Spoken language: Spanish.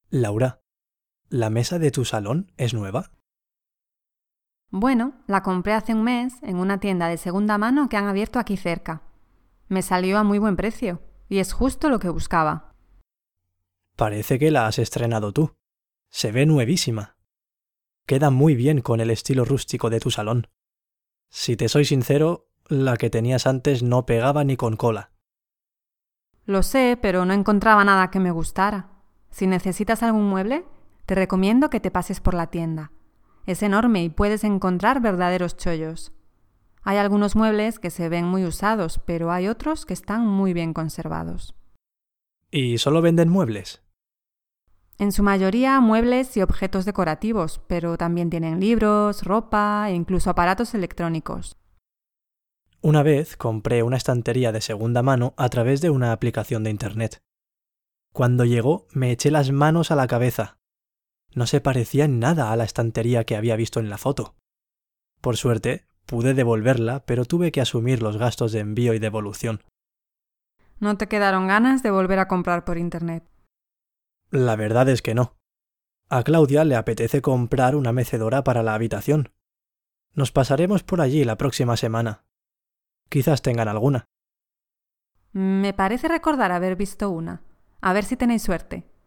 Laura, ¿la mesa de tu salón es nueva? Bueno, la compré hace un mes en una tienda de segunda mano que han abierto aquí cerca. Me salió a muy buen precio y es justo lo que buscaba. Parece que la has estrenado tú. Se ve nuevísima. Queda muy bien con el estilo rústico de tu salón. Si te soy sincero, la que tenías antes no pegaba ni con cola. Lo sé, pero no encontraba nada que me gustara. Si necesitas algún mueble, te recomiendo que te pases por la tienda. Es enorme y puedes encontrar verdaderos chollos. Hay algunos muebles que se ven muy usados, pero hay otros que están muy bien conservados. ¿Y solo venden muebles? En su mayoría muebles y objetos decorativos, pero también tienen libros, ropa e incluso aparatos electrónicos. Una vez compré una estantería de segunda mano a través de una aplicación de internet. Cuando llegó me eché las manos a la cabeza. No se parecía en nada a la estantería que había visto en la foto. Por suerte, pude devolverla, pero tuve que asumir los gastos de envío y devolución. ¿No te quedaron ganas de volver a comprar por internet? La verdad es que no. A Claudia le apetece comprar una mecedora para la habitación. Nos pasaremos por allí la próxima semana. Quizás tengan alguna. Me parece recordar haber visto una. A ver si tenéis suerte.